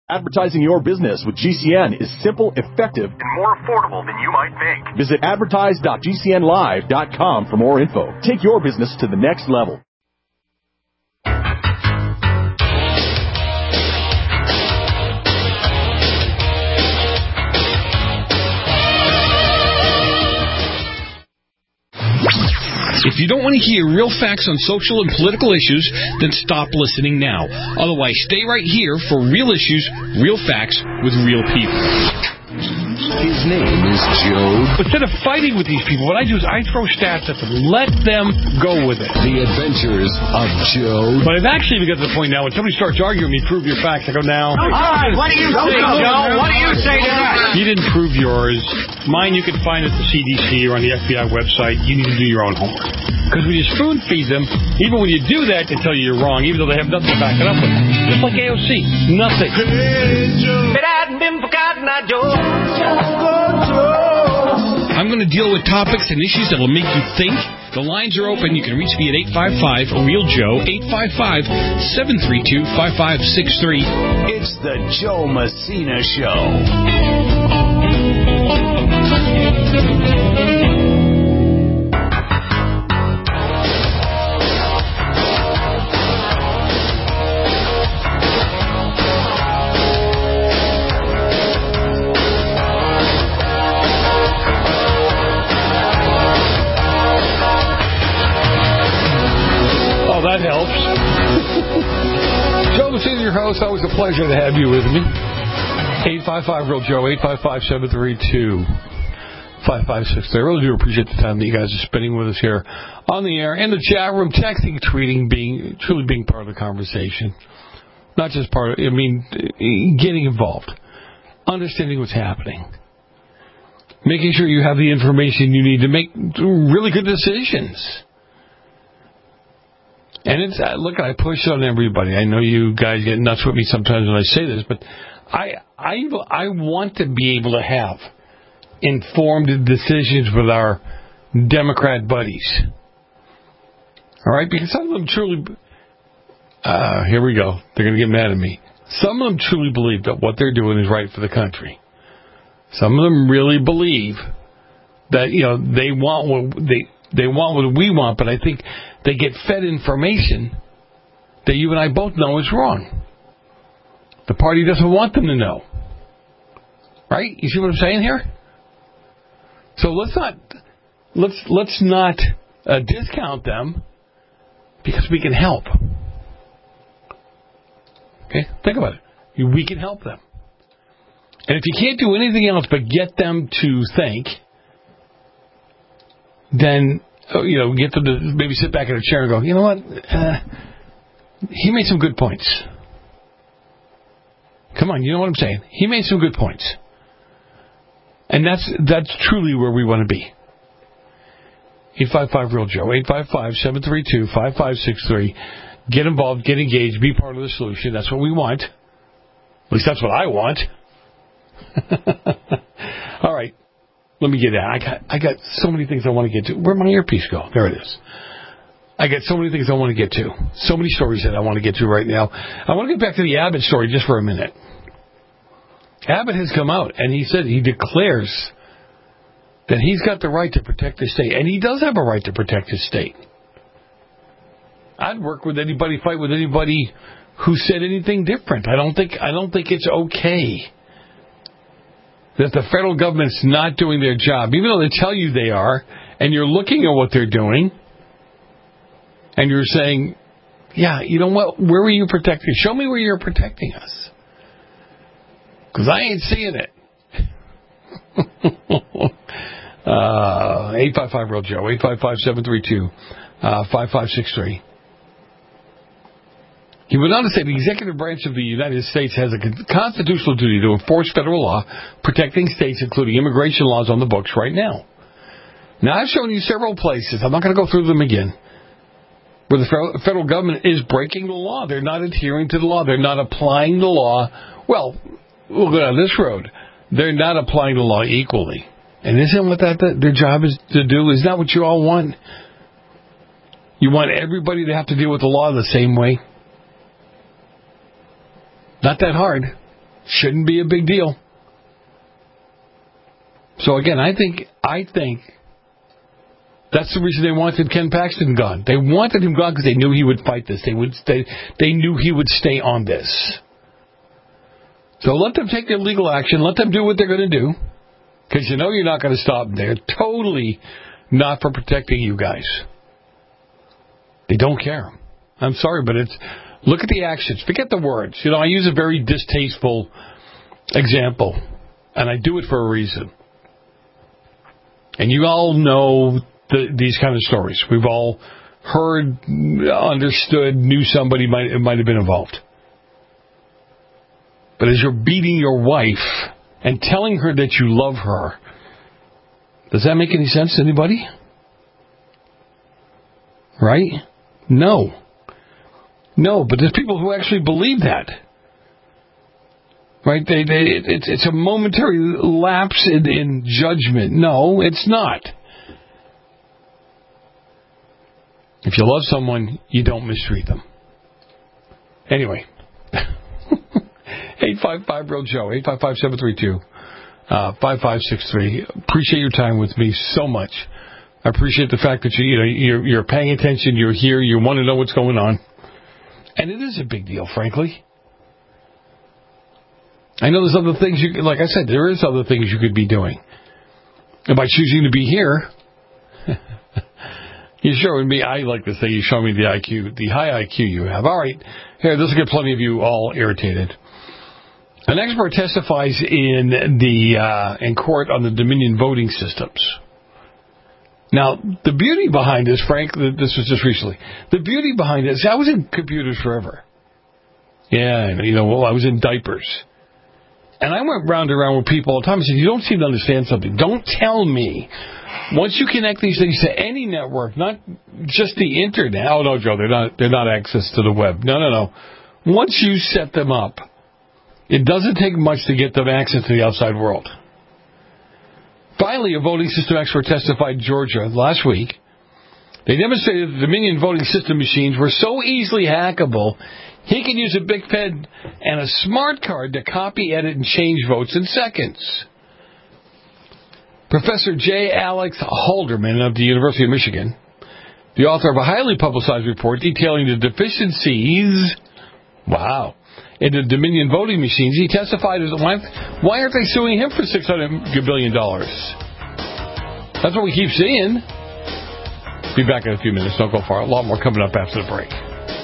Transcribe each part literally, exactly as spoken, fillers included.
Advertising your business with G C N is simple, effective, and more affordable than you might think. Visit advertise dot g c n live dot com for more info. Take your business to the next level. If you don't want to hear real facts on social and political issues, then stop listening now. Otherwise, stay right here for real issues, real facts, with real people. His name is Joe. Instead of fighting with these people, what I do is I throw stats at them. Let them go with it. The Adventures of Joe. But I've actually even got to the point now when somebody starts arguing with me, prove your facts. I go, now. All right, what do you say, Joe? What do you say to that? You didn't prove yours. Mine you can find at the C D C or on the F B I website. You need to do your own homework. Because when you spoon feed them, even when you do that, they tell you you're wrong, even though they have nothing to back it up with. Just like A O C. Nothing. If it hadn't been for Cotton Eye Joe. I'm going to deal with topics and issues that will make you think. The lines are open. You can reach me at eight five five, real joe, eight five five, seven three two, five five six three. It's the Joe Messina Show. That helps. Joe Messina, your host. Always a pleasure to have you with me. eight five five, real Joe, eight five five, seven three two, five five six three. I really do appreciate the time that you guys are spending with us here on the air, in the chat room, texting, tweeting, being truly being part of the conversation. Not just part of, I mean, getting involved, understanding what's happening, making sure you have the information you need to make really good decisions. And it's, uh, look, I push on everybody. I know you guys get nuts with me sometimes when I say this, but I, I, I want to be able to have informed decisions with our Democrat buddies. All right? Because some of them truly, uh, here we go. They're going to get mad at me. Some of them truly believe that what they're doing is right for the country. Some of them really believe that, you know, they want what they, they want what we want, but I think they get fed information that you and I both know is wrong. The party doesn't want them to know. Right? You see what I'm saying here? So let's not let's let's not uh, discount them because we can help. Okay? Think about it. We can help them. And if you can't do anything else but get them to think, then you know, get them to maybe sit back in a chair and go, you know what? Uh, he made some good points. Come on, you know what I'm saying? He made some good points. And that's that's truly where we want to be. eight five five, real Joe, eight five five, seven three two, five five six three. Get involved, get engaged, be part of the solution. That's what we want. At least that's what I want. All right. Let me get that. I got I got so many things I want to get to. Where'd my earpiece go? There it is. I got so many things I want to get to. So many stories that I want to get to right now. I want to get back to the Abbott story just for a minute. Abbott has come out, and he said he declares that he's got the right to protect his state. And he does have a right to protect his state. I'd work with anybody, fight with anybody who said anything different. I don't think I don't think it's okay that the federal government's not doing their job, even though they tell you they are, and you're looking at what they're doing, and you're saying, yeah, you know what, where were you protecting? Show me where you're protecting us. Because I ain't seeing it. uh, eight five five, real Joe, eight five five, seven three two, five five six three. He went on to say the executive branch of the United States has a constitutional duty to enforce federal law, protecting states, including immigration laws on the books right now. Now, I've shown you several places. I'm not going to go through them again. Where the federal government is breaking the law. They're not adhering to the law. They're not applying the law. Well, we'll go down this road. They're not applying the law equally. And isn't what that, that their job is to do? Is that what you all want? You want everybody to have to deal with the law the same way? Not that hard. Shouldn't be a big deal. So again, I think I think that's the reason they wanted Ken Paxton gone. They wanted him gone because they knew he would fight this. They would stay. They knew he would stay on this. So let them take their legal action. Let them do what they're going to do, because you know you're not going to stop them. They're totally not for protecting you guys. They don't care. I'm sorry, but it's look at the actions. Forget the words. You know, I use a very distasteful example, and I do it for a reason. And you all know the, these kind of stories. We've all heard, understood, knew somebody might might have been involved. But as you're beating your wife and telling her that you love her, does that make any sense to anybody? Right? No. No, but there's people who actually believe that. Right? They, they, it's, it's a momentary lapse in, in judgment. No, it's not. If you love someone, you don't mistreat them. Anyway. eight five five real Joe, eight five five, seven three two, five five six three. Appreciate your time with me so much. I appreciate the fact that you, you know, you're, you're paying attention, you're here, you want to know what's going on. And it is a big deal, frankly. I know there's other things, you like I said, there is other things you could be doing. And by choosing to be here, you're showing me, I like to say, you show me the I Q, the high I Q you have. All right, here, this will get plenty of you all irritated. An expert testifies in the uh, in court on the Dominion voting systems. Now, the beauty behind this, Frank, this was just recently. The beauty behind this, I was in computers forever. Yeah, you know, well, I was in diapers. And I went round and round with people all the time and said, you don't seem to understand something. Don't tell me. Once you connect these things to any network, not just the internet. Oh, no, Joe, they're not, they're not access to the web. No, no, no. Once you set them up, it doesn't take much to get them access to the outside world. Finally, a voting system expert testified in Georgia last week. They demonstrated that the Dominion voting system machines were so easily hackable, he can use a Big Pen and a smart card to copy, edit, and change votes in seconds. Professor J. Alex Halderman of the University of Michigan, the author of a highly publicized report detailing the deficiencies, wow, in the Dominion voting machines, he testified as why, why aren't they suing him for six hundred billion dollars? That's what we keep seeing. Be back in a few minutes. Don't go far. A lot more coming up after the break.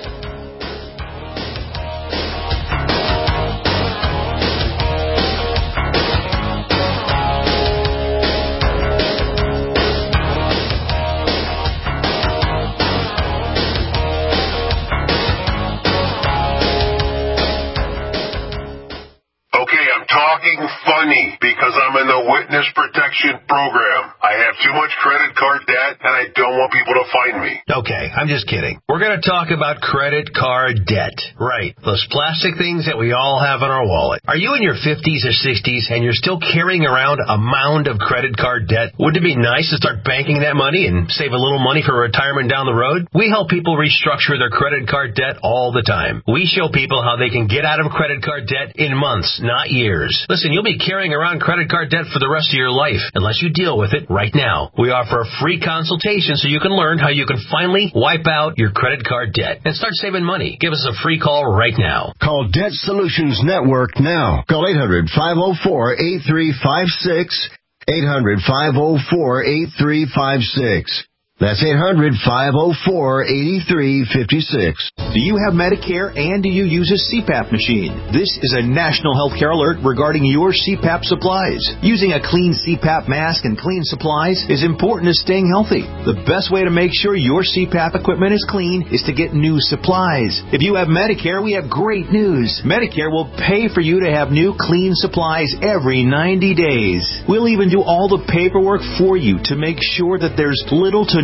Funny, because I'm in the witness protection program. I have too much credit card debt, and I don't want people to find me. Okay, I'm just kidding. We're going to talk about credit card debt. Right, those plastic things that we all have in our wallet. Are you in your fifties or sixties, and you're still carrying around a mound of credit card debt? Wouldn't it be nice to start banking that money and save a little money for retirement down the road? We help people restructure their credit card debt all the time. We show people how they can get out of credit card debt in months, not years. Listen, you'll be carrying around credit card debt for the rest of your life unless you deal with it right now. We offer a free consultation so you can learn how you can finally wipe out your credit card debt and start saving money. Give us a free call right now. Call Debt Solutions Network now. Call eight hundred, five oh four, eight three five six, eight hundred, five oh four, eight three five six. That's eight hundred, five oh four, eight three five six. Do you have Medicare and do you use a C PAP machine? This is a national healthcare alert regarding your C PAP supplies. Using a clean C PAP mask and clean supplies is important to staying healthy. The best way to make sure your C PAP equipment is clean is to get new supplies. If you have Medicare, we have great news. Medicare will pay for you to have new clean supplies every ninety days. We'll even do all the paperwork for you to make sure that there's little to no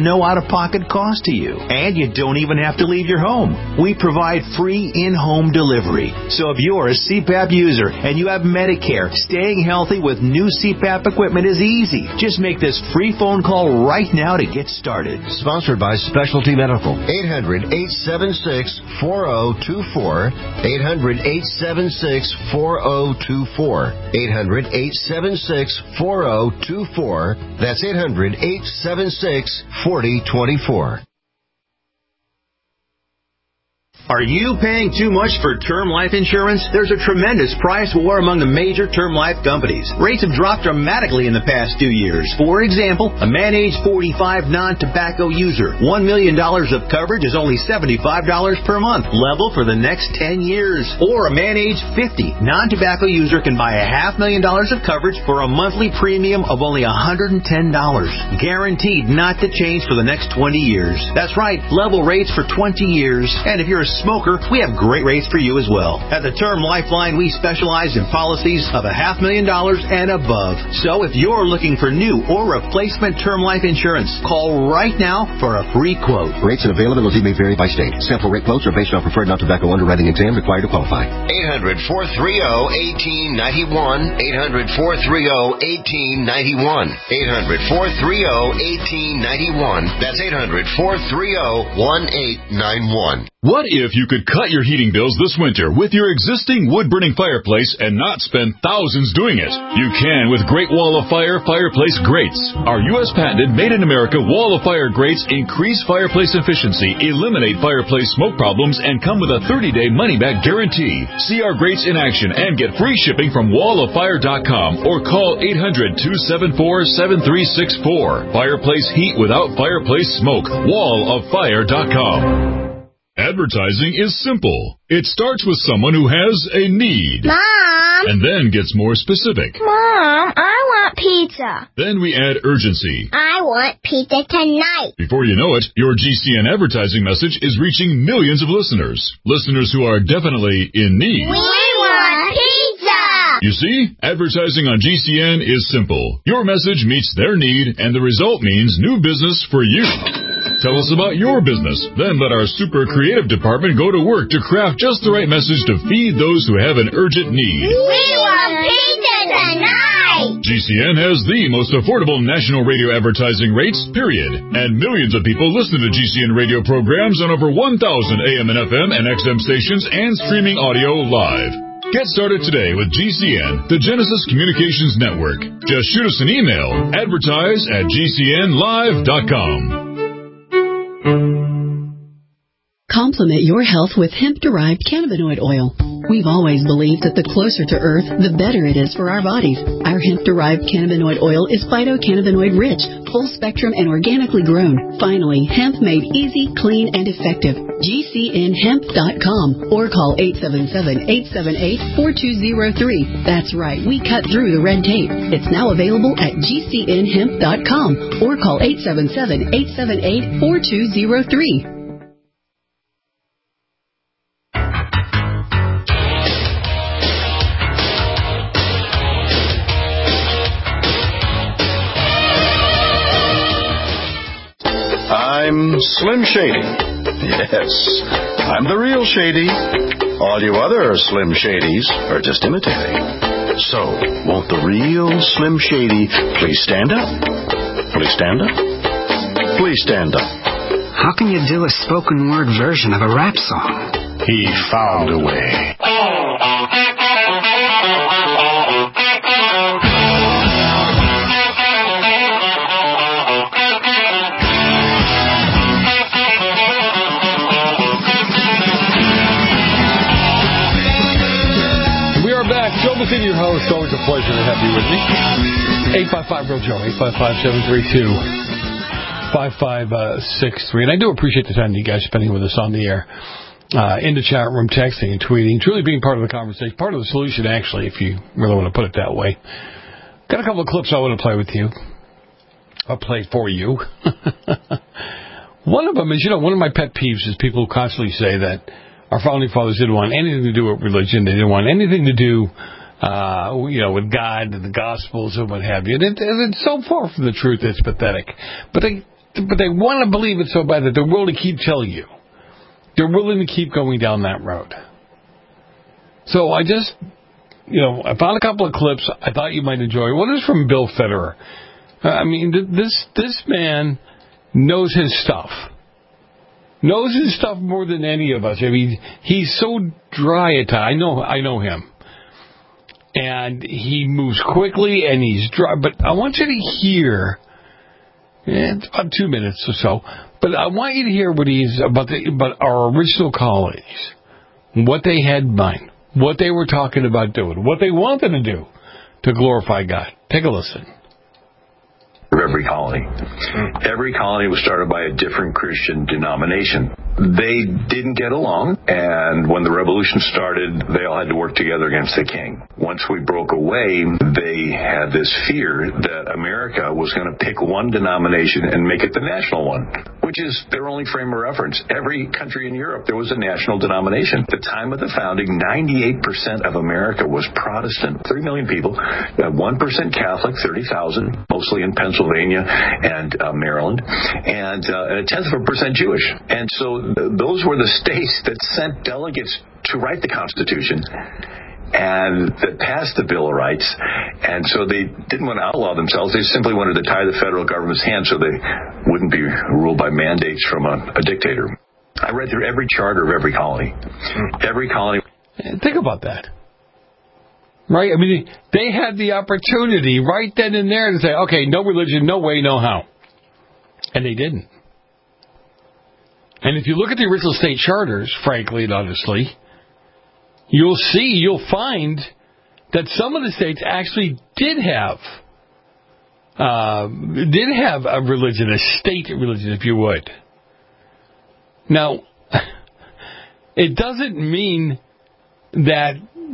no out-of-pocket cost to you. And you don't even have to leave your home. We provide free in-home delivery. So if you're a C PAP user and you have Medicare, staying healthy with new C PAP equipment is easy. Just make this free phone call right now to get started. Sponsored by Specialty Medical. eight hundred, eight seven six, four zero two four. eight hundred, eight seven six, four zero two four. eight hundred, eight seven six, four zero two four. That's eight hundred, eight seven six, four zero two four. Are you paying too much for term life insurance? There's a tremendous price war among the major term life companies. Rates have dropped dramatically in the past two years. For example, a man age forty-five non-tobacco user, one million dollars of coverage is only seventy-five dollars per month, level for the next ten years. Or a man age fifty non-tobacco user can buy a half million dollars of coverage for a monthly premium of only one hundred ten dollars. Guaranteed not to change for the next twenty years. That's right, level rates for twenty years. And if you're a smoker, we have great rates for you as well. At the Term Lifeline, we specialize in policies of a half million dollars and above. So if you're looking for new or replacement term life insurance, call right now for a free quote. Rates and availability may vary by state. Sample rate quotes are based on preferred non-tobacco underwriting exam required to qualify. eight hundred, four three zero, one eight nine one. eight hundred, four three zero, one eight nine one. eight hundred, four three zero, one eight nine one. That's eight hundred, four three zero, one eight nine one. What if you could cut your heating bills this winter with your existing wood-burning fireplace and not spend thousands doing it? You can with Great Wall of Fire fireplace grates. Our U S patented made-in-America Wall of Fire grates increase fireplace efficiency, eliminate fireplace smoke problems, and come with a thirty-day money-back guarantee. See our grates in action and get free shipping from wall of fire dot com or call eight hundred, two seven four, seven three six four. Fireplace heat without fireplace smoke. wall of fire dot com. Advertising is simple. It starts with someone who has a need. Mom! And then gets more specific. Mom, I want pizza. Then we add urgency. I want pizza tonight. Before you know it, your G C N advertising message is reaching millions of listeners. Listeners who are definitely in need. We want pizza! You see, advertising on G C N is simple. Your message meets their need, and the result means new business for you. Tell us about your business. Then let our super creative department go to work to craft just the right message to feed those who have an urgent need. We want pizza tonight! G C N has the most affordable national radio advertising rates, period. And millions of people listen to G C N radio programs on over one thousand A M and F M and X M stations and streaming audio live. Get started today with G C N, the Genesis Communications Network. Just shoot us an email, advertise at G C N live dot com. Complement your health with hemp-derived cannabinoid oil. We've always believed that the closer to Earth, the better it is for our bodies. Our hemp-derived cannabinoid oil is phytocannabinoid-rich, full-spectrum, and organically grown. Finally, hemp made easy, clean, and effective. G C N hemp dot com or call eight seven seven, eight seven eight, four two zero three. That's right, we cut through the red tape. It's now available at G C N hemp dot com or call eight seven seven, eight seven eight, four two zero three. I'm Slim Shady. Yes, I'm the real Shady. All you other Slim Shadys are just imitating. So, won't the real Slim Shady please stand up? Please stand up? Please stand up. How can you do a spoken word version of a rap song? He found a way. Joe McKinney, your host. Always a pleasure to have you with me. eight five five, real Joe. eight five five, seven three two, five five six three. And I do appreciate the time you guys spending with us on the air, uh, in the chat room, texting and tweeting, truly being part of the conversation, part of the solution, actually, if you really want to put it that way. Got a couple of clips I want to play with you. I'll play for you. One of them is, you know, one of my pet peeves is people who constantly say that our founding fathers didn't want anything to do with religion. They didn't want anything to do, uh, you know, with God and the Gospels and what have you. And, it, and it's so far from the truth, it's pathetic. But they but they want to believe it so bad that they're willing to keep telling you. They're willing to keep going down that road. So I just, you know, I found a couple of clips I thought you might enjoy. One is from Bill Federer. I mean, this this man knows his stuff. Knows his stuff more than any of us. I mean, he's so dry at times. I know, I know him. And he moves quickly and he's dry. But I want you to hear, it's about two minutes or so, but I want you to hear what he's about, the, about our original colleagues, what they had in mind, what they were talking about doing, what they wanted to do to glorify God. Take a listen. Of every colony. Every colony was started by a different Christian denomination. They didn't get along, and when the revolution started, they all had to work together against the king. Once we broke away, they had this fear that America was going to pick one denomination and make it the national one, which is their only frame of reference. Every country in Europe, there was a national denomination. At the time of the founding, ninety-eight percent of America was Protestant, three million people, one percent Catholic, thirty thousand, mostly in Pennsylvania and uh, Maryland, and uh, a tenth of a percent Jewish. And so those were the states that sent delegates to write the Constitution and that passed the Bill of Rights. And so they didn't want to outlaw themselves. They simply wanted to tie the federal government's hands so they wouldn't be ruled by mandates from a, a dictator. I read through every charter of every colony. Every colony. Think about that. Right? I mean, they had the opportunity right then and there to say, okay, no religion, no way, no how. And they didn't. And if you look at the original state charters, frankly and honestly, you'll see, you'll find that some of the states actually did have, uh, did have a religion, a state religion, if you would. Now, it doesn't mean that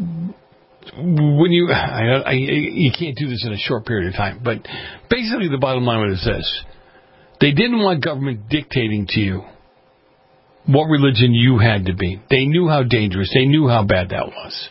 when you, I, I, you can't do this in a short period of time, but basically the bottom line is this. They didn't want government dictating to you what religion you had to be. They knew how dangerous, they knew how bad that was.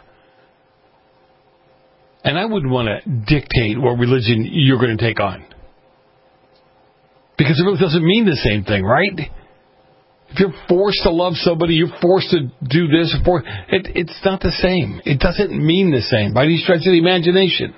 And I wouldn't want to dictate what religion you're going to take on. Because it really doesn't mean the same thing, right? If you're forced to love somebody, you're forced to do this, for, it, it's not the same. It doesn't mean the same by any stretch of the imagination.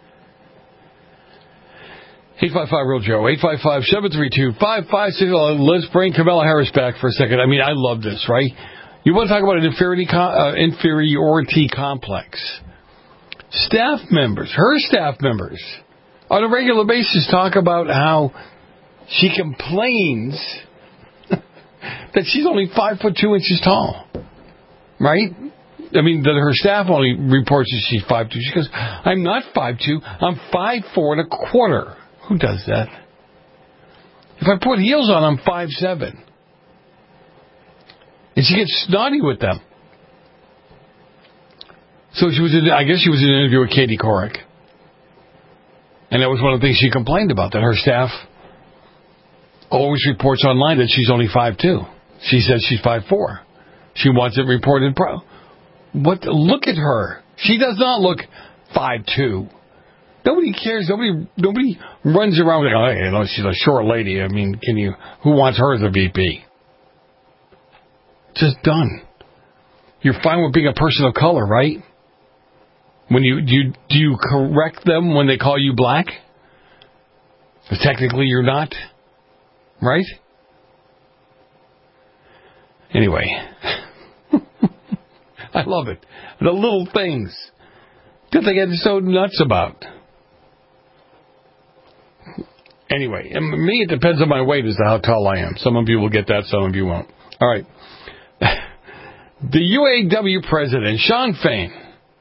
eight five five real Joe, eight five five, seven three two, five five six zero. Let's bring Kamala Harris back for a second. I mean, I love this, right? You want to talk about an inferiority, uh, inferiority complex. Staff members, her staff members, on a regular basis talk about how she complains that she's only five foot two inches tall, right? I mean, that her staff only reports that she's five two. She goes, I'm not five two, I'm five four and a quarter. Who does that? If I put heels on, I'm five seven. And she gets snotty with them. So she was in, I guess she was in an interview with Katie Couric. And that was one of the things she complained about, that her staff always reports online that she's only five two. She says she's five four. She wants it reported pro. What? Look at her. She does not look five two. Nobody cares. Nobody nobody runs around like, oh, you know, she's a short lady. I mean, can you? Who wants her as a V P? Just done. You're fine with being a person of color, right? When you do, you, do you correct them when they call you black? Because technically, you're not, right? Anyway, I love it. The little things that they get so nuts about. Anyway, and me, it depends on my weight as to how tall I am. Some of you will get that, some of you won't. All right. The U A W president, Shawn Fain,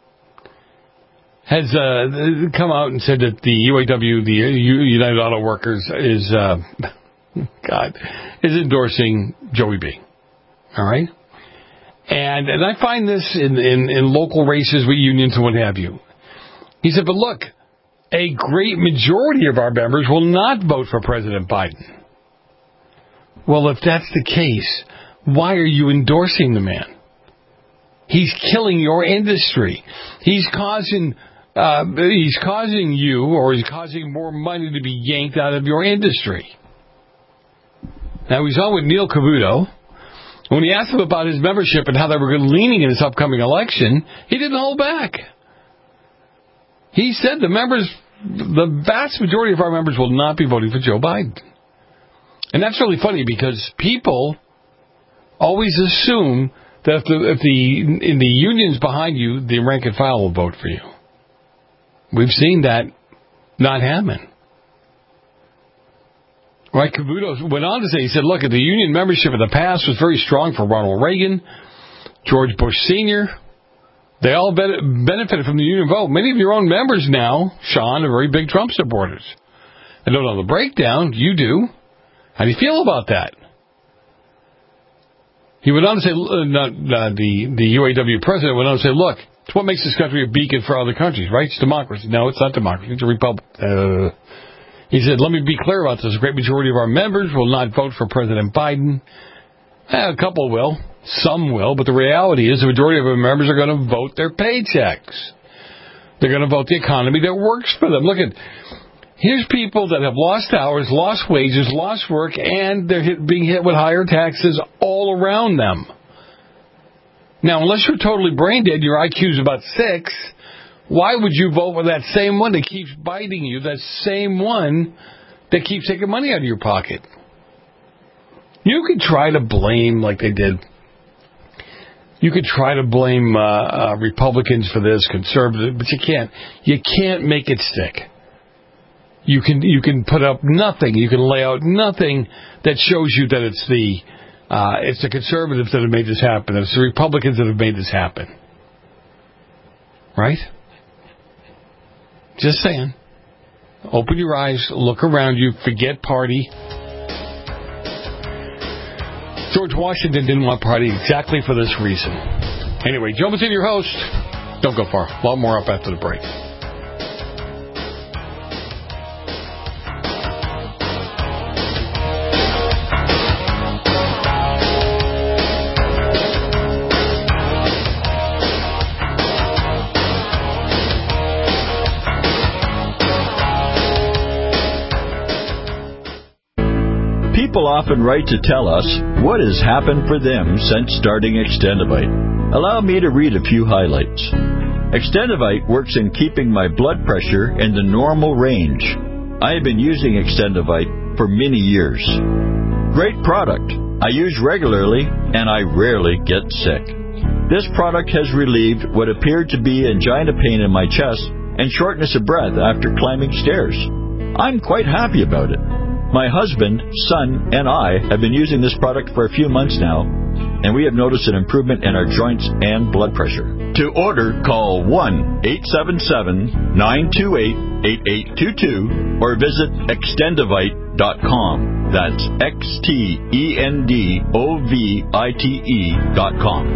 has uh, come out and said that the U A W, the United Auto Workers, is, uh, God, is endorsing Joey B. All right? And and I find this in, in, in local races with unions and what have you. He said, but look, a great majority of our members will not vote for President Biden. Well, if that's the case, why are you endorsing the man? He's killing your industry. He's causing, uh, he's causing you, or he's causing more money to be yanked out of your industry. Now, he's on with Neil Cavuto. When he asked him about his membership and how they were leaning in this upcoming election, he didn't hold back. He said the members, the vast majority of our members will not be voting for Joe Biden. And that's really funny because people always assume that if the, if the in the unions behind you, the rank and file will vote for you. We've seen that not happen. Right, Cavuto went on to say, he said, look, the union membership in the past was very strong for Ronald Reagan, George Bush Senior They all benefited from the union vote. Many of your own members now, Sean, are very big Trump supporters. I don't know the breakdown. You do. How do you feel about that? He went on to say, uh, not, uh, the, the U A W president went on to say, look, it's what makes this country a beacon for other countries, right? It's democracy. No, it's not democracy. It's a republic. Uh, he said, let me be clear about this. A great majority of our members will not vote for President Biden. Eh, a couple will. Some will. But the reality is the majority of our members are going to vote their paychecks. They're going to vote the economy that works for them. Look at, here's people that have lost hours, lost wages, lost work, and they're hit, being hit with higher taxes all around them. Now, unless you're totally brain dead, your I Q's about six, why would you vote for that same one that keeps biting you, that same one that keeps taking money out of your pocket? You could try to blame, like they did, you could try to blame uh, uh, Republicans for this, conservatives, but you can't. You can't make it stick. You can you can put up nothing. You can lay out nothing that shows you that it's the uh, it's the conservatives that have made this happen. It's the Republicans that have made this happen. Right? Just saying. Open your eyes. Look around you. Forget party. George Washington didn't want party exactly for this reason. Anyway, Joe Mazzini, your host. Don't go far. A lot more up after the break. People often write to tell us what has happened for them since starting Extendivite. Allow me to read a few highlights. Extendivite works in keeping my blood pressure in the normal range. I have been using Extendivite for many years. Great product. I use regularly and I rarely get sick. This product has relieved what appeared to be angina pain in my chest and shortness of breath after climbing stairs. I'm quite happy about it. My husband, son, and I have been using this product for a few months now, and we have noticed an improvement in our joints and blood pressure. To order, call one eight seven seven, nine two eight, eight eight two two or visit extendivite dot com. That's X T E N D O V I T E dot com.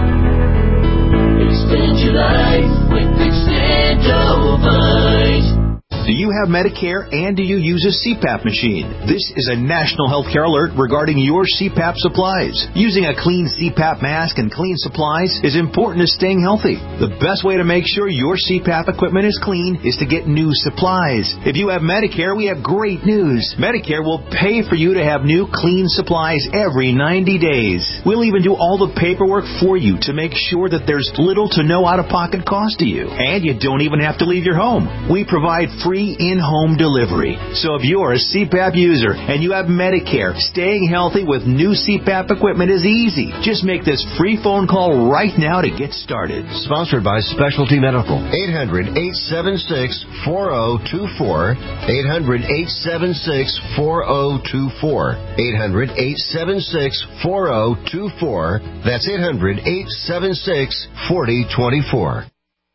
Extend your life with Extendivite. Do you have Medicare and do you use a C PAP machine? This is a national healthcare alert regarding your C PAP supplies. Using a clean C PAP mask and clean supplies is important to staying healthy. The best way to make sure your C PAP equipment is clean is to get new supplies. If you have Medicare, we have great news. Medicare will pay for you to have new clean supplies every ninety days. We'll even do all the paperwork for you to make sure that there's little to no out-of-pocket cost to you. And you don't even have to leave your home. We provide free Free in-home delivery. So if you're a C PAP user and you have Medicare, staying healthy with new C PAP equipment is easy. Just make this free phone call right now to get started. Sponsored by Specialty Medical. eight hundred, eight seven six, four zero two four. eight hundred, eight seven six, four zero two four. eight hundred, eight seven six, four zero two four. That's eight hundred, eight seven six, four zero two four.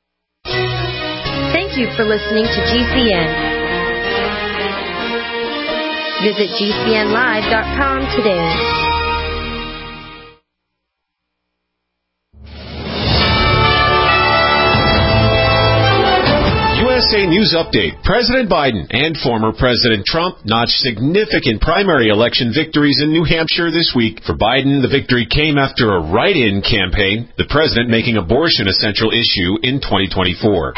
Thank you for listening to G C N. Visit G C N live dot com today. U S A News Update. President Biden and former President Trump notched significant primary election victories in New Hampshire this week. For Biden, the victory came after a write-in campaign, the president making abortion a central issue in twenty twenty-four. We need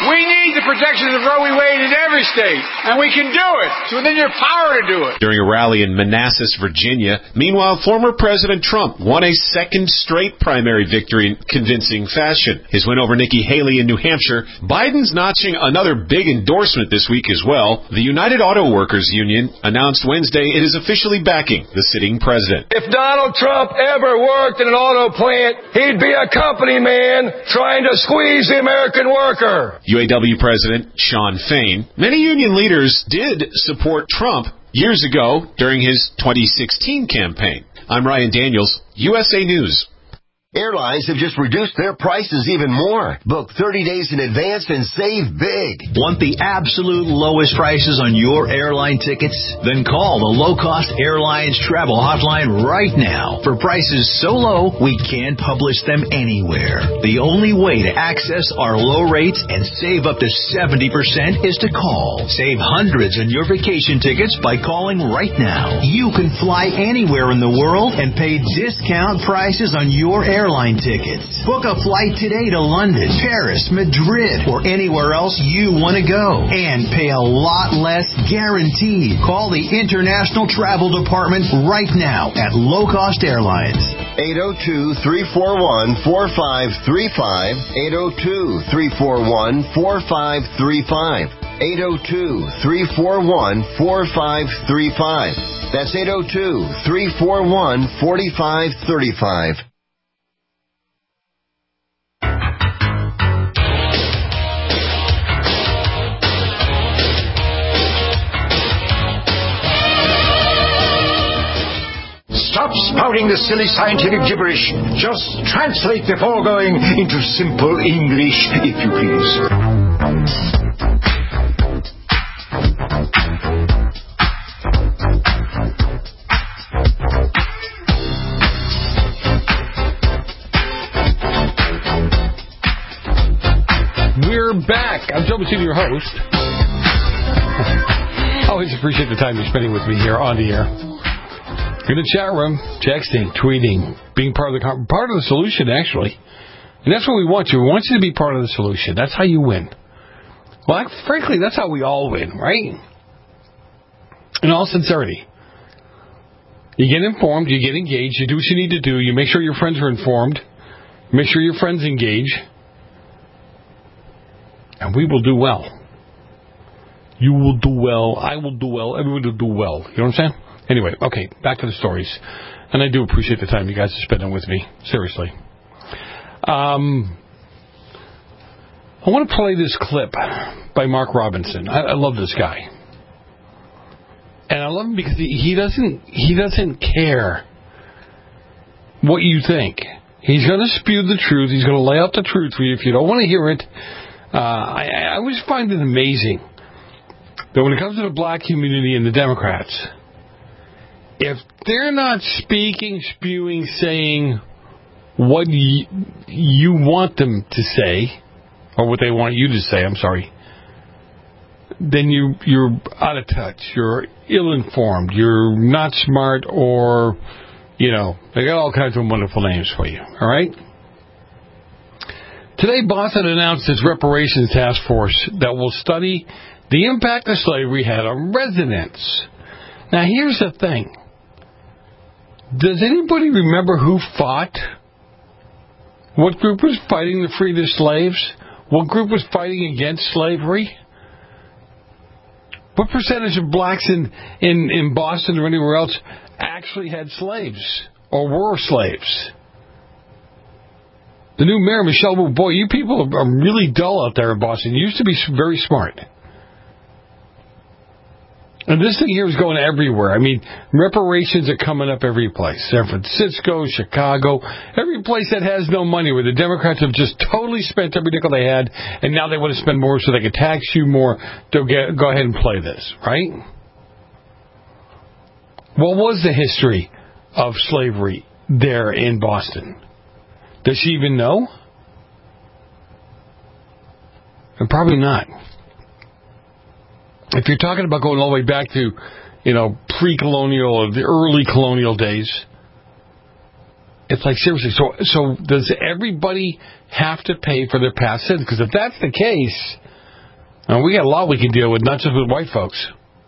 need the protections of Roe v. Wade in every state, and we can do it. It's within your power to do it. During a rally in Manassas, Virginia, meanwhile, former President Trump won a second straight primary victory in convincing fashion. His win over Nikki Haley in New Hampshire. Biden's notching another big endorsement this week as well. The United Auto Workers Union announced Wednesday it is officially backing the sitting president. If Donald Trump ever worked in an auto plant, he'd be a company man trying to squeeze the American worker. U A W President Sean Fain. Many union leaders did support Trump years ago during his twenty sixteen campaign. I'm Ryan Daniels, U S A News. Airlines have just reduced their prices even more. Book thirty days in advance and save big. Want the absolute lowest prices on your airline tickets? Then call the Low Cost Airlines Travel Hotline right now. For prices so low, we can't publish them anywhere. The only way to access our low rates and save up to seventy percent is to call. Save hundreds on your vacation tickets by calling right now. You can fly anywhere in the world and pay discount prices on your airline airline tickets. Book a flight today to London, Paris, Madrid, or anywhere else you want to go. And pay a lot less guaranteed. Call the International Travel Department right now at Low Cost Airlines. eight oh two, three four one, four five three five. eight oh two, three four one, four five three five. eight oh two, three four one, four five three five. That's eight oh two, three four one, four five three five. Stop spouting the silly scientific gibberish. Just translate the foregoing into simple English, if you please. We're back. I'm Joe Messina, your host. I always appreciate the time you're spending with me here on the air. In the chat room, texting, tweeting, being part of the part of the solution, actually. And that's what we want you. We want you to be part of the solution. That's how you win. Well, frankly, that's how we all win, right? In all sincerity. You get informed, you get engaged, you do what you need to do, you make sure your friends are informed, make sure your friends engage, and we will do well. You will do well, I will do well, everyone will do well. You know what I'm saying? Anyway, okay, back to the stories. And I do appreciate the time you guys are spending with me. Seriously. Um, I want to play this clip by Mark Robinson. I, I love this guy. And I love him because he, he doesn't he doesn't care what you think. He's going to spew the truth. He's going to lay out the truth for you. If you don't want to hear it, uh, I, I always find it amazing that when it comes to the black community and the Democrats, if they're not speaking, spewing, saying what y- you want them to say, or what they want you to say, I'm sorry, then you, you're out of touch. You're ill-informed. You're not smart, or, you know, they got all kinds of wonderful names for you, all right? Today, Boston announced its reparations task force that will study the impact that slavery had on residents. Now, here's the thing. Does anybody remember who fought? What group was fighting to free the slaves? What group was fighting against slavery? What percentage of blacks in, in, in Boston or anywhere else actually had slaves or were slaves? The new mayor, Michelle Wu, boy, you people are really dull out there in Boston. You used to be very smart. And this thing here is going everywhere. I mean, reparations are coming up every place. San Francisco, Chicago, every place that has no money, where the Democrats have just totally spent every nickel they had, and now they want to spend more so they can tax you more. They'll get, go ahead and play this, right? What was the history of slavery there in Boston? Does she even know? And probably not. If you're talking about going all the way back to, you know, pre-colonial or the early colonial days, it's like, seriously, so so does everybody have to pay for their past sins? Because if that's the case, And we got a lot we can deal with, not just with white folks.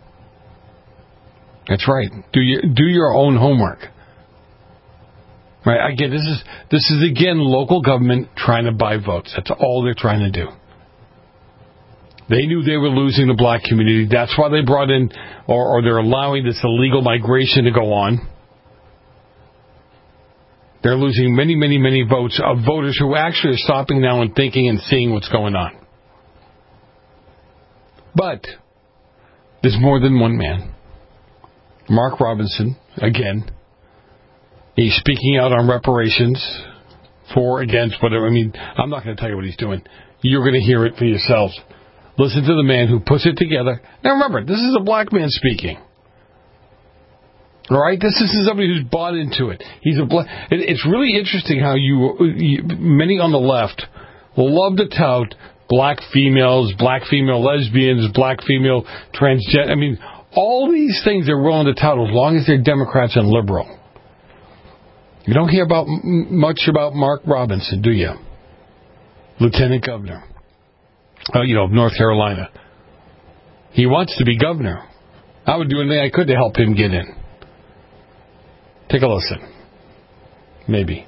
That's right. Do your do your own homework. Right? Again, this is this is again local government trying to buy votes. That's all they're trying to do. They knew they were losing the black community. That's why they brought in, or, or they're allowing this illegal migration to go on. They're losing many, many, many votes of voters who actually are stopping now and thinking and seeing what's going on. But there's more than one man. Mark Robinson, again, he's speaking out on reparations, for, against, whatever. I mean, I'm not going to tell you what he's doing. You're going to hear it for yourselves. Listen to the man who puts it together. Now remember, this is a black man speaking. All right? This is somebody who's bought into it. He's a black. It, it's really interesting how you, you, many on the left, love to tout black females, black female lesbians, black female transgender. I mean, all these things they're willing to tout as long as they're Democrats and liberal. You don't hear about m- much about Mark Robinson, do you? Lieutenant Governor. Uh, you know, North Carolina. He wants to be governor. I would do anything I could to help him get in. Take a listen. Maybe.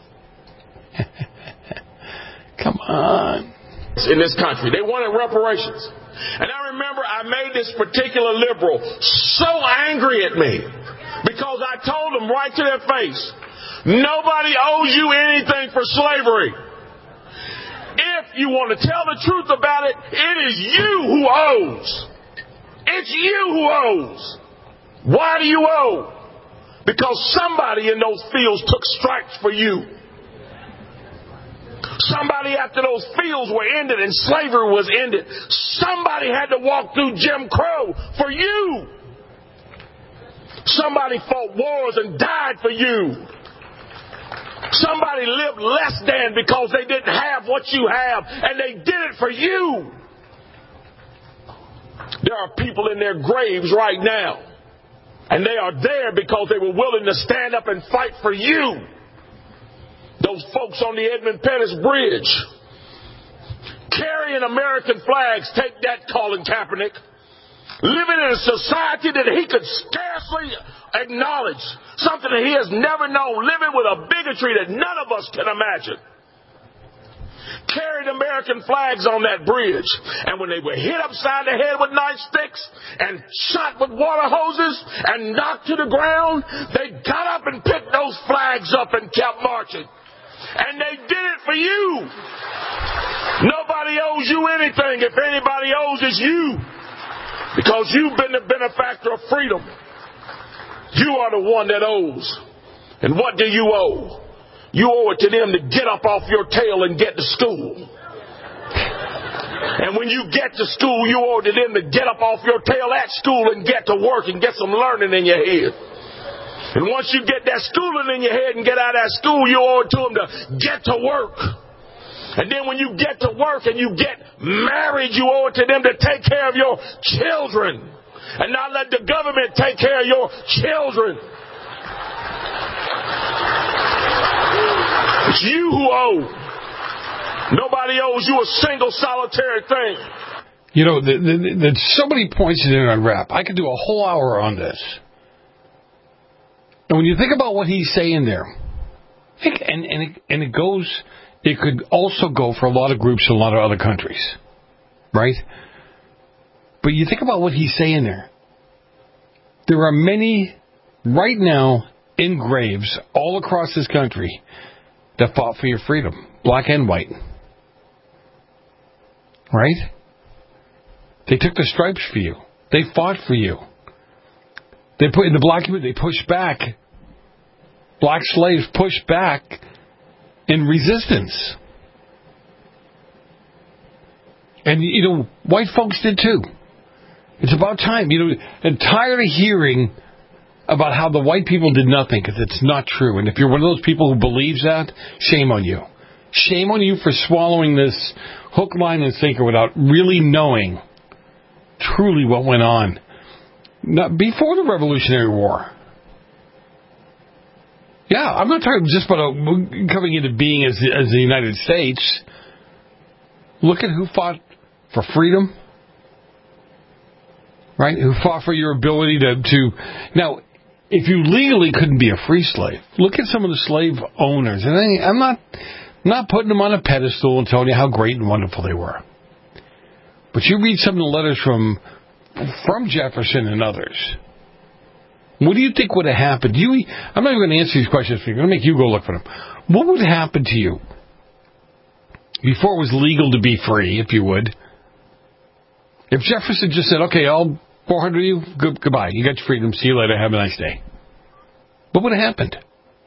Come on. In this country, they wanted reparations. And I remember I made this particular liberal so angry at me because I told them right to their face, nobody owes you anything for slavery. If you want to tell the truth about it, it is you who owes. It's you who owes. Why do you owe? Because somebody in those fields took stripes for you. Somebody after those fields were ended and slavery was ended, somebody had to walk through Jim Crow for you. Somebody fought wars and died for you. Somebody lived less than because they didn't have what you have, and they did it for you. There are people in their graves right now, and they are there because they were willing to stand up and fight for you. Those folks on the Edmund Pettus Bridge carrying American flags, take that, Colin Kaepernick, living in a society that he could scarcely acknowledge, something that he has never known, living with a bigotry that none of us can imagine. Carried American flags on that bridge, and when they were hit upside the head with nightsticks and shot with water hoses and knocked to the ground, they got up and picked those flags up and kept marching. And they did it for you. Nobody owes you anything. If anybody owes, it's you. Because you've been the benefactor of freedom. You are the one that owes. And what do you owe? You owe it to them to get up off your tail and get to school. And when you get to school, you owe it to them to get up off your tail at school and get to work and get some learning in your head. And once you get that schooling in your head and get out of that school, you owe it to them to get to work. And then when you get to work and you get married, you owe it to them to take care of your children and not let the government take care of your children. It's you who owe. Nobody owes you a single solitary thing. You know, the, the, the, there's so many points in on rap. I could do a whole hour on this. And when you think about what he's saying there, and, and, it, and it goes, it could also go for a lot of groups in a lot of other countries, right? But you think about what he's saying there. There are many, right now, in graves all across this country that fought for your freedom, black and white. Right? They took the stripes for you. They fought for you. They put in the black community, they pushed back. Black slaves pushed back in resistance. And, you know, white folks did too. It's about time. You know, I'm tired of hearing about how the white people did nothing, because it's not true. And if you're one of those people who believes that, shame on you. Shame on you for swallowing this hook, line, and sinker without really knowing truly what went on. Not before the Revolutionary War. Yeah, I'm not talking just about a, coming into being as, as the United States. Look at who fought for freedom, right? Who fought for your ability to, to... Now, if you legally couldn't be a free slave, look at some of the slave owners. And I, I'm not, not putting them on a pedestal and telling you how great and wonderful they were. But you read some of the letters from from Jefferson and others. What do you think would have happened? You, I'm not even going to answer these questions for you. I'm going to make you go look for them. What would happen to you before it was legal to be free, if you would? If Jefferson just said, okay, all four hundred of you, good, goodbye. You got your freedom. See you later. Have a nice day. What would have happened?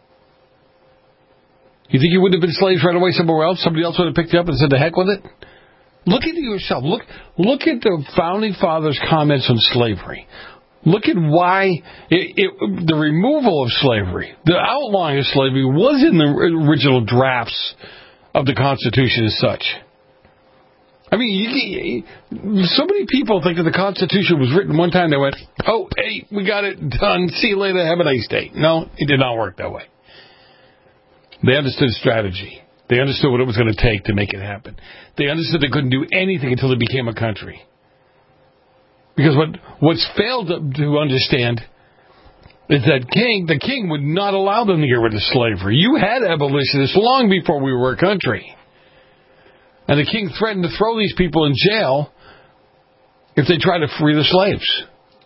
You think you wouldn't have been slaves right away somewhere else? Somebody else would have picked you up and said, the heck with it? Look into yourself. Look, look at the Founding Fathers' comments on slavery. Look at why it, it, the removal of slavery, the outlawing of slavery, was in the original drafts of the Constitution as such. I mean, you, so many people think that the Constitution was written one time. They went, oh, hey, we got it done. See you later. Have a nice day. No, it did not work that way. They understood strategy. They understood what it was going to take to make it happen. They understood they couldn't do anything until they became a country. Because what what's failed to, to understand is that king, the king would not allow them to get rid of slavery. You had abolitionists long before we were a country. And the king threatened to throw these people in jail if they tried to free the slaves.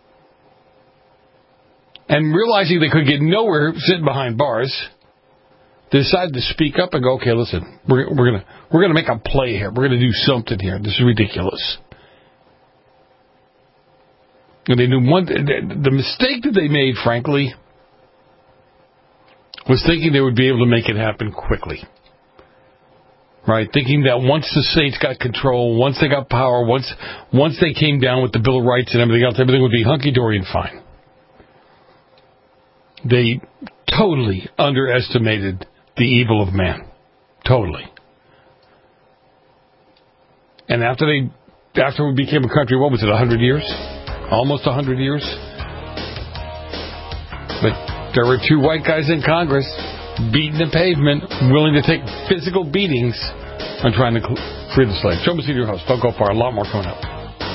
And realizing they could get nowhere sitting behind bars, they decided to speak up and go, okay, listen, we're, we're going to we're gonna make a play here. We're going to do something here. This is ridiculous. And they knew one, the mistake that they made, frankly, was thinking they would be able to make it happen quickly. Right? Thinking that once the states got control, once they got power, once once they came down with the Bill of Rights and everything else, everything would be hunky-dory and fine. They totally underestimated the evil of man. Totally. And after they, after we became a country, what was it, a hundred years? Almost a hundred years. But there were two white guys in Congress beating the pavement, willing to take physical beatings on trying to free the slaves. Joe Messina, your host. Don't go far. A lot more coming up.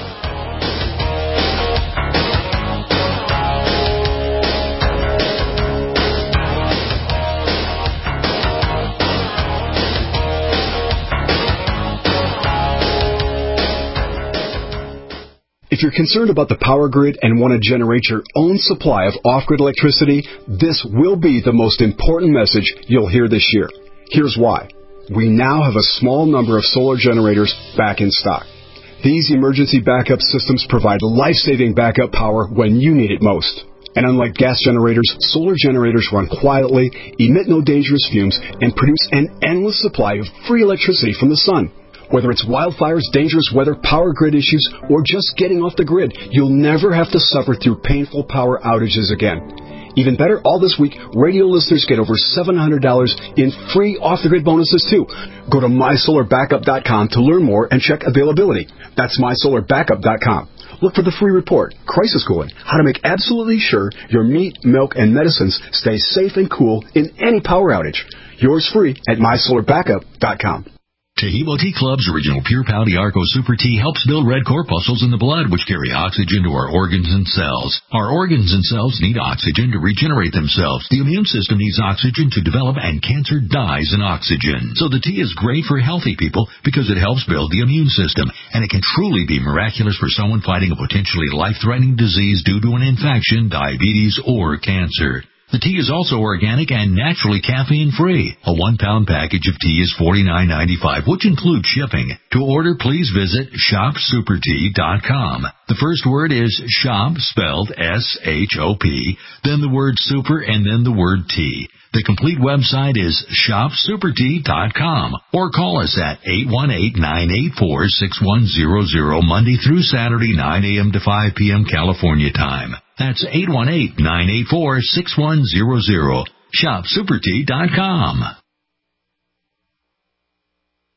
If you're concerned about the power grid and want to generate your own supply of off-grid electricity, this will be the most important message you'll hear this year. Here's why. We now have a small number of solar generators back in stock. These emergency backup systems provide life-saving backup power when you need it most. And unlike gas generators, solar generators run quietly, emit no dangerous fumes, and produce an endless supply of free electricity from the sun. Whether it's wildfires, dangerous weather, power grid issues, or just getting off the grid, you'll never have to suffer through painful power outages again. Even better, all this week, radio listeners get over seven hundred dollars in free off-the-grid bonuses, too. Go to my solar backup dot com to learn more and check availability. That's my solar backup dot com. Look for the free report, Crisis Cooling, how to make absolutely sure your meat, milk, and medicines stay safe and cool in any power outage. Yours free at my solar backup dot com. Tehebo Tea Club's original Pure Pouty Arco Super Tea helps build red corpuscles in the blood, which carry oxygen to our organs and cells. Our organs and cells need oxygen to regenerate themselves. The immune system needs oxygen to develop, and cancer dies in oxygen. So the tea is great for healthy people because it helps build the immune system, and it can truly be miraculous for someone fighting a potentially life-threatening disease due to an infection, diabetes, or cancer. The tea is also organic and naturally caffeine-free. A one-pound package of tea is forty-nine ninety-five, which includes shipping. To order, please visit shop super tea dot com. The first word is shop, spelled S H O P, then the word super, and then the word tea. The complete website is shop super tea dot com, or call us at eight one eight, nine eight four, six one zero zero, Monday through Saturday, nine a.m. to five p.m. California time. That's eight one eight, nine eight four, six one zero zero. shop super tea dot com.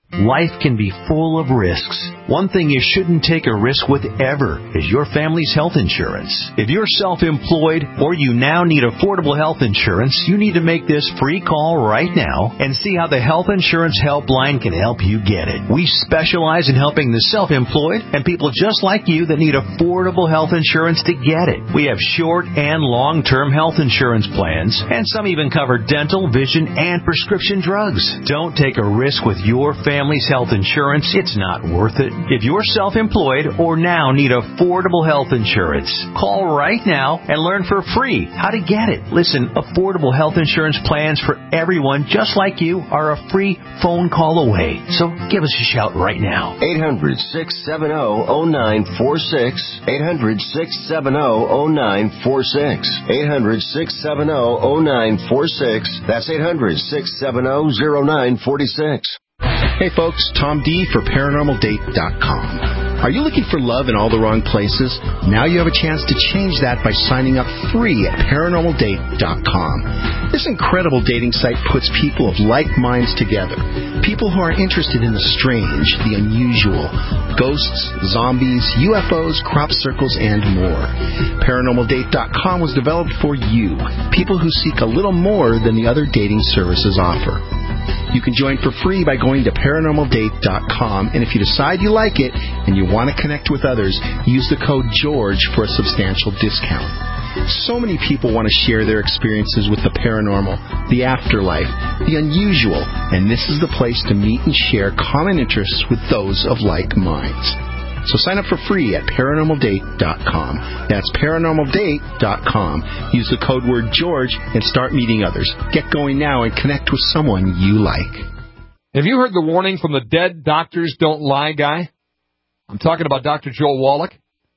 Life can be full of risks. One thing you shouldn't take a risk with ever is your family's health insurance. If you're self-employed or you now need affordable health insurance, you need to make this free call right now and see how the Health Insurance Helpline can help you get it. We specialize in helping the self-employed and people just like you that need affordable health insurance to get it. We have short and long-term health insurance plans, and some even cover dental, vision, and prescription drugs. Don't take a risk with your family. Family's health insurance, it's not worth it. If you're self-employed or now need affordable health insurance, call right now and learn for free how to get it. Listen, affordable health insurance plans for everyone just like you are a free phone call away. So give us a shout right now. eight hundred, six seven zero, zero nine four six. eight hundred, six seven zero, zero nine four six. eight hundred, six seven zero, zero nine four six. That's eight hundred, six seven zero, zero nine four six. Hey folks, Tom D for paranormal date dot com. Are you looking for love in all the wrong places? Now you have a chance to change that by signing up free at paranormal date dot com. This incredible dating site puts people of like minds together. People who are interested in the strange, the unusual, ghosts, zombies, U F Os, crop circles, and more. paranormal date dot com was developed for you, people who seek a little more than the other dating services offer. You can join for free by going to paranormal date dot com, and if you decide you like it and you want to connect with others, use the code GEORGE for a substantial discount. So many people want to share their experiences with the paranormal, the afterlife, the unusual, and this is the place to meet and share common interests with those of like minds. So sign up for free at paranormal date dot com. That's paranormal date dot com. Use the code word George and start meeting others. Get going now and connect with someone you like. Have you heard the warning from the Dead Doctors Don't Lie guy? I'm talking about Doctor Joel Wallach.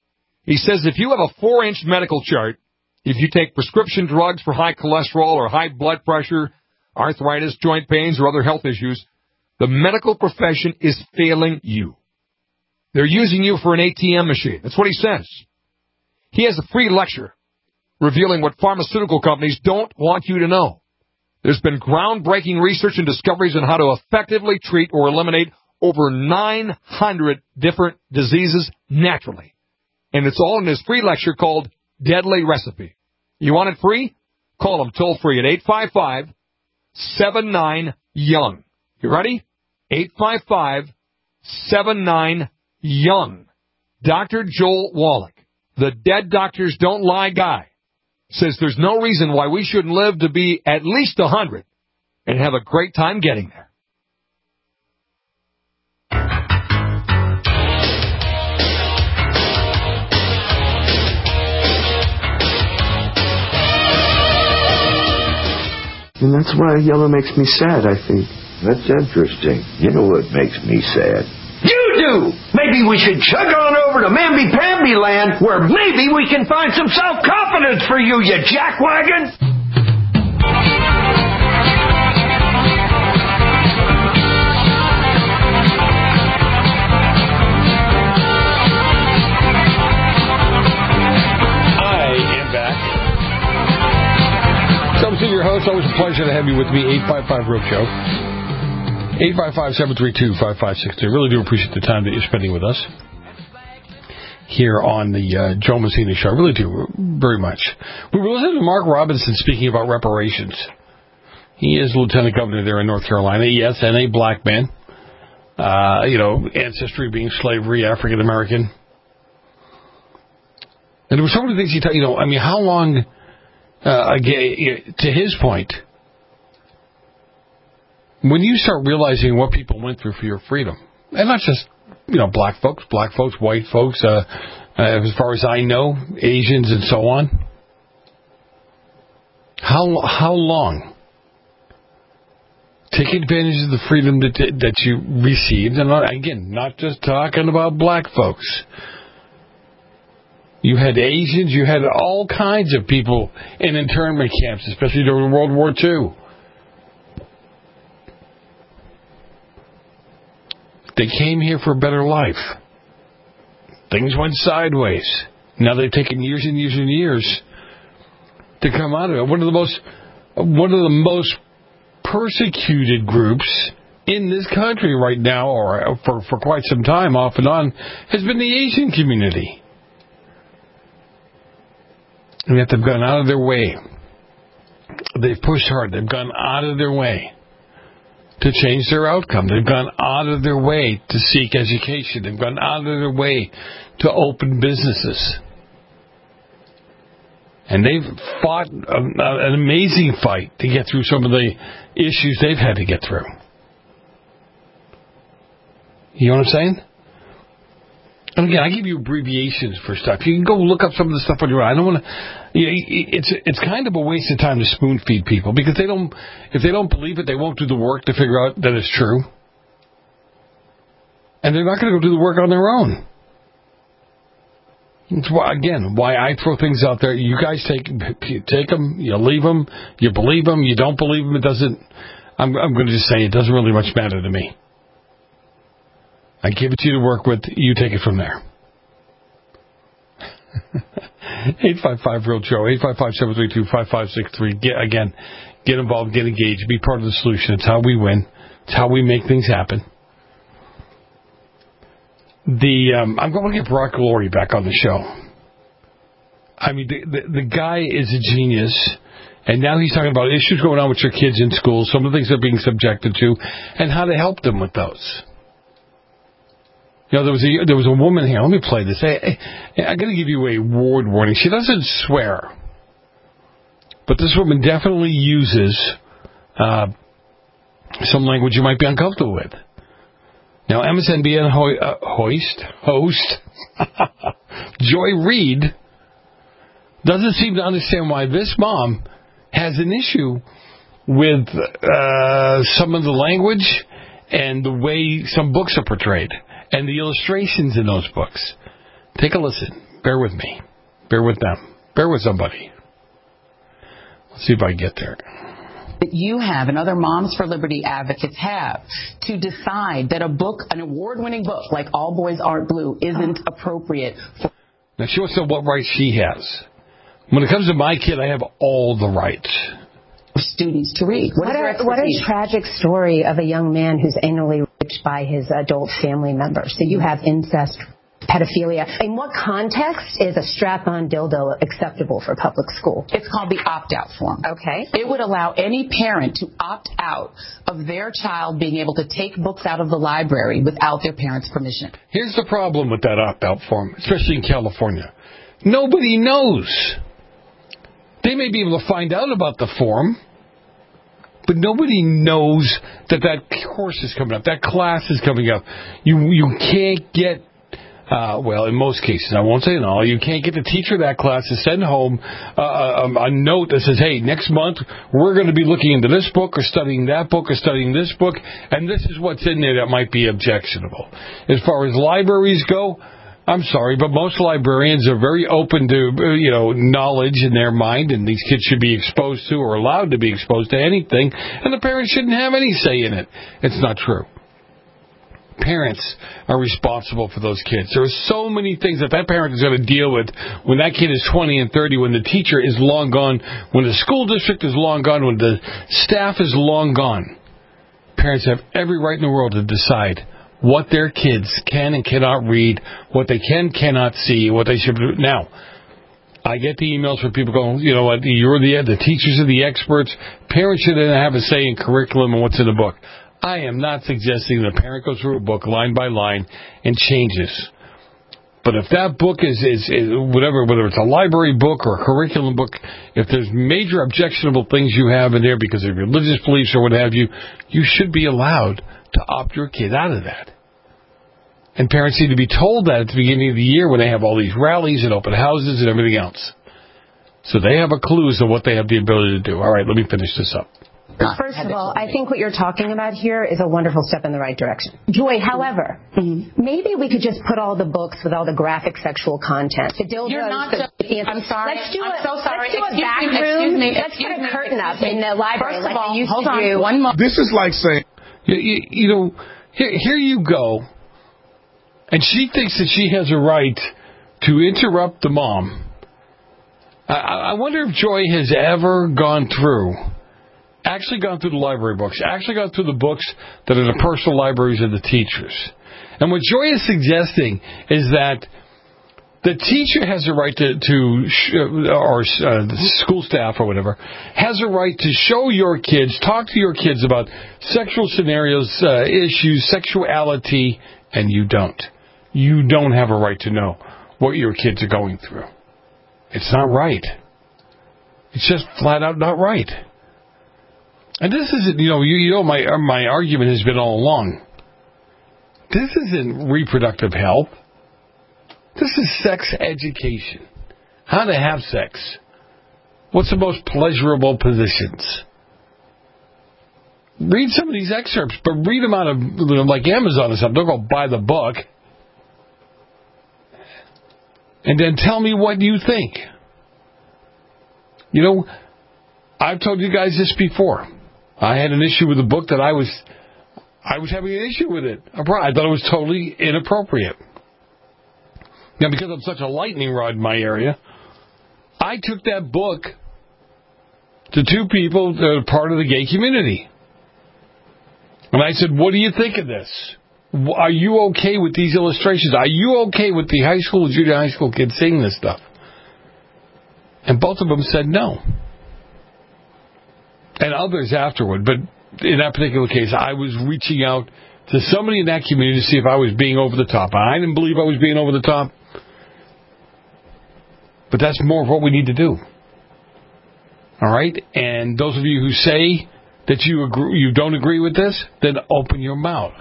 He says if you have a four-inch medical chart, if you take prescription drugs for high cholesterol or high blood pressure, arthritis, joint pains, or other health issues, the medical profession is failing you. They're using you for an A T M machine. That's what he says. He has a free lecture revealing what pharmaceutical companies don't want you to know. There's been groundbreaking research and discoveries on how to effectively treat or eliminate over nine hundred different diseases naturally. And it's all in his free lecture called Deadly Recipe. You want it free? Call him toll free at eight five five, seven nine, young. You ready? eight five five, seven nine, young. Doctor Joel Wallach, the Dead Doctors Don't Lie guy, says there's no reason why we shouldn't live to be at least one hundred and have a great time getting there. And that's why yellow makes me sad, I think. That's interesting. You know what makes me sad? You do! Maybe we should chug on over to Mamby-Pamby land, where maybe we can find some self-confidence for you, you jackwagon! Your host, always a pleasure to have you with me. eight five five rope show. eight five five, seven three two, five five six two. Really do appreciate the time that you're spending with us here on the uh, Joe Messina Show. I really do, very much. We were listening to Mark Robinson speaking about reparations. He is lieutenant governor there in North Carolina, yes, and a black man. Uh, you know, ancestry being slavery, African American. And there were so many things he told, you know, I mean, how long... Uh, again, to his point, when you start realizing what people went through for your freedom, and not just, you know, black folks, black folks, white folks, uh, uh, as far as I know, Asians and so on, how how long? Take advantage of the freedom that that you received, and again, not just talking about black folks. You had Asians, you had all kinds of people in internment camps, especially during World War Two. They came here for a better life. Things went sideways. Now they've taken years and years and years to come out of it. One of the most, one of the most persecuted groups in this country right now, or for, for quite some time, off and on, has been the Asian community. And yet they've gone out of their way. They've pushed hard. They've gone out of their way to change their outcome. They've gone out of their way to seek education. They've gone out of their way to open businesses. And they've fought a, an amazing fight to get through some of the issues they've had to get through. You know what I'm saying? And again, I give you abbreviations for stuff. You can go look up some of the stuff on your own. I don't want to. You know, it's it's kind of a waste of time to spoon feed people because they don't. If they don't believe it, they won't do the work to figure out that it's true. And they're not going to go do the work on their own. It's why, again, why I throw things out there. You guys take take them, you leave them, you believe them, you don't believe them. It doesn't. I'm I'm going to just say it doesn't really much matter to me. I give it to you to work with. You take it from there. eight five five real Joe, eight five five, seven three two, five five six three. Get, again, get involved, get engaged, be part of the solution. It's how we win. It's how we make things happen. The um, I'm going to get Brock Glory back on the show. I mean, the, the, the guy is a genius. And now he's talking about issues going on with your kids in school, some of the things they're being subjected to, and how to help them with those. You know, there was a there was a woman here. Let me play this. I, I, I'm going to give you a word warning. She doesn't swear, but this woman definitely uses uh, some language you might be uncomfortable with. Now, M S N B N ho- uh, hoist host Joy Reid doesn't seem to understand why this mom has an issue with uh, some of the language and the way some books are portrayed. And the illustrations in those books. Take a listen. Bear with me. Bear with them. Bear with somebody. Let's see if I can get there. That you have and other Moms for Liberty advocates have to decide that a book, an award-winning book like All Boys Aren't Blue, isn't appropriate for... Now, she wants to know what rights she has. When it comes to my kid, I have all the rights. Students to read. What, what, a, what a tragic story of a young man who's anally raped by his adult family member. So you have incest, pedophilia. In what context is a strap-on dildo acceptable for public school? It's called the opt-out form. Okay. It would allow any parent to opt out of their child being able to take books out of the library without their parents' permission. Here's the problem with that opt-out form, especially in California. Nobody knows. They may be able to find out about the form, but nobody knows that that course is coming up, that class is coming up. You you can't get, uh, well, in most cases, I won't say in all, you can't get the teacher of that class to send home uh, a, a note that says, hey, next month we're going to be looking into this book or studying that book or studying this book, and this is what's in there that might be objectionable. As far as libraries go, I'm sorry, but most librarians are very open to, you know, knowledge in their mind, and these kids should be exposed to or allowed to be exposed to anything, and the parents shouldn't have any say in it. It's not true. Parents are responsible for those kids. There are so many things that that parent is going to deal with when that kid is twenty and thirty, when the teacher is long gone, when the school district is long gone, when the staff is long gone. Parents have every right in the world to decide what their kids can and cannot read, what they can, cannot see, what they should do. Now, I get the emails from people going, you know what, you're the the teachers are the experts. Parents should have a say in curriculum and what's in the book. I am not suggesting that a parent goes through a book line by line and changes. But if that book is, is, is whatever, whether it's a library book or a curriculum book, if there's major objectionable things you have in there because of religious beliefs or what have you, you should be allowed to opt your kid out of that. And parents need to be told that at the beginning of the year when they have all these rallies and open houses and everything else. So they have a clue as to what they have the ability to do. All right, let me finish this up. First of all, I think what you're talking about here is a wonderful step in the right direction. Joy, however, mm-hmm. maybe we could just put all the books with all the graphic sexual content. The dildos, You're not the, the, I'm sorry. Let's do I'm a, so sorry. Let's do excuse a back me, room. Excuse me. Let's excuse put a me, curtain up in the library First like of all, they used hold to on, do. one more. This is like saying, you, you, you know, here, here you go, and she thinks that she has a right to interrupt the mom. I, I wonder if Joy has ever gone through actually gone through the library books, actually gone through the books that are the personal libraries of the teachers. And what Joy is suggesting is that the teacher has a right to, to or uh, the school staff or whatever, has a right to show your kids, talk to your kids about sexual scenarios, uh, issues, sexuality, and you don't. You don't have a right to know what your kids are going through. It's not right. It's just flat out not right. And this isn't, you know, you, you know, my my argument has been all along. This isn't reproductive health. This is sex education. How to have sex. What's the most pleasurable positions? Read some of these excerpts, but read them out of, you know, like Amazon or something. Don't go buy the book. And then tell me what you think. You know, I've told you guys this before. I had an issue with the book that I was, I was having an issue with it. I thought it was totally inappropriate. Now, because I'm such a lightning rod in my area, I took that book to two people that are part of the gay community. And I said, what do you think of this? Are you okay with these illustrations? Are you okay with the high school, junior high school kids seeing this stuff? And both of them said no. And others afterward. But in that particular case, I was reaching out to somebody in that community to see if I was being over the top. I didn't believe I was being over the top. But that's more of what we need to do. All right? And those of you who say that you agree, you don't agree with this, then open your mouth.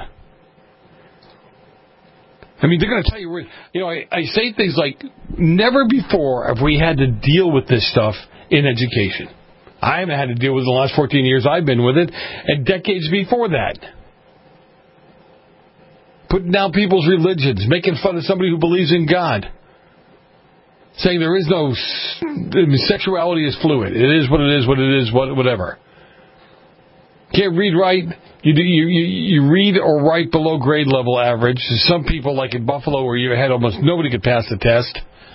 I mean, they're going to tell you, you know, I, I say things like, never before have we had to deal with this stuff in education. I haven't had to deal with it in the last fourteen years I've been with it, and decades before that. Putting down people's religions, making fun of somebody who believes in God. Saying there is no, sexuality is fluid. It is what it is, what it is, what, whatever. Can't read right. You, do, you, you, you read or write below grade level average. Some people, like in Buffalo, where you had almost nobody could pass the test.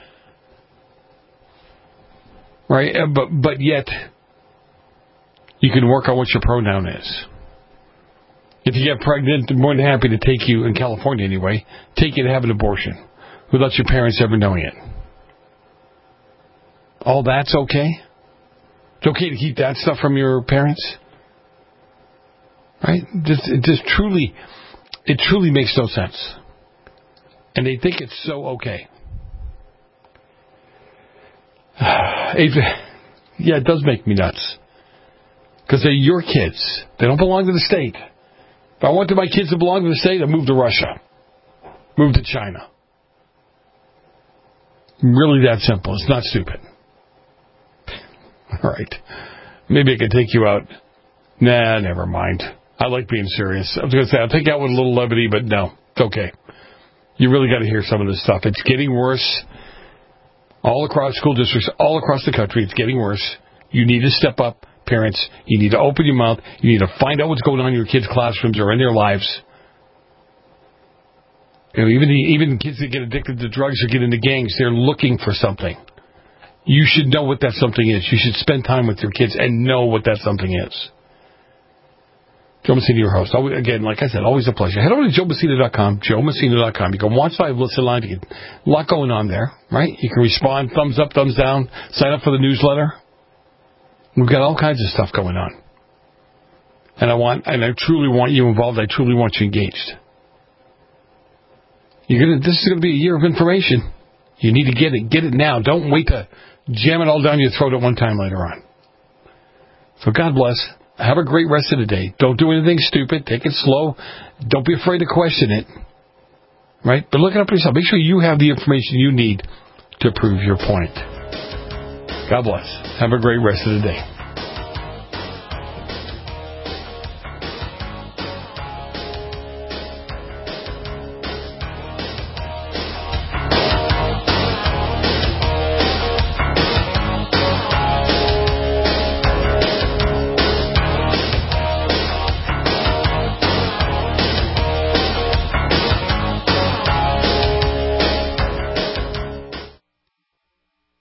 Right? But, but yet, you can work on what your pronoun is. If you get pregnant, I'm more than happy to take you, in California anyway, take you to have an abortion without your parents ever knowing it. All that's okay? It's okay to keep that stuff from your parents? Right? Just, it just truly, it truly makes no sense. And they think it's so okay. It, yeah, it does make me nuts. Because they're your kids. They don't belong to the state. If I wanted my kids to belong to the state, I'd move to Russia. Move to China. Really that simple. It's not stupid. All right. Maybe I could take you out. Nah, never mind. I like being serious. I was going to say, I'll take out with a little levity, but no, it's okay. You really got to hear some of this stuff. It's getting worse. All across school districts, all across the country, it's getting worse. You need to step up, parents. You need to open your mouth. You need to find out what's going on in your kids' classrooms or in their lives. You know, even the, even kids that get addicted to drugs or get into gangs, they're looking for something. You should know what that something is. You should spend time with your kids and know what that something is. Joe Messina, your host. Again, like I said, always a pleasure. Head over to joe messina dot com, joe messina dot com. You can watch live, listen live. You can, a lot going on there, right? You can respond, thumbs up, thumbs down, sign up for the newsletter. We've got all kinds of stuff going on. And I want, and I truly want you involved. I truly want you engaged. You're gonna, this is going to be a year of information. You need to get it. Get it now. Don't wait to jam it all down your throat at one time later on. So God bless. Have a great rest of the day. Don't do anything stupid. Take it slow. Don't be afraid to question it. Right? But look it up for yourself. Make sure you have the information you need to prove your point. God bless. Have a great rest of the day.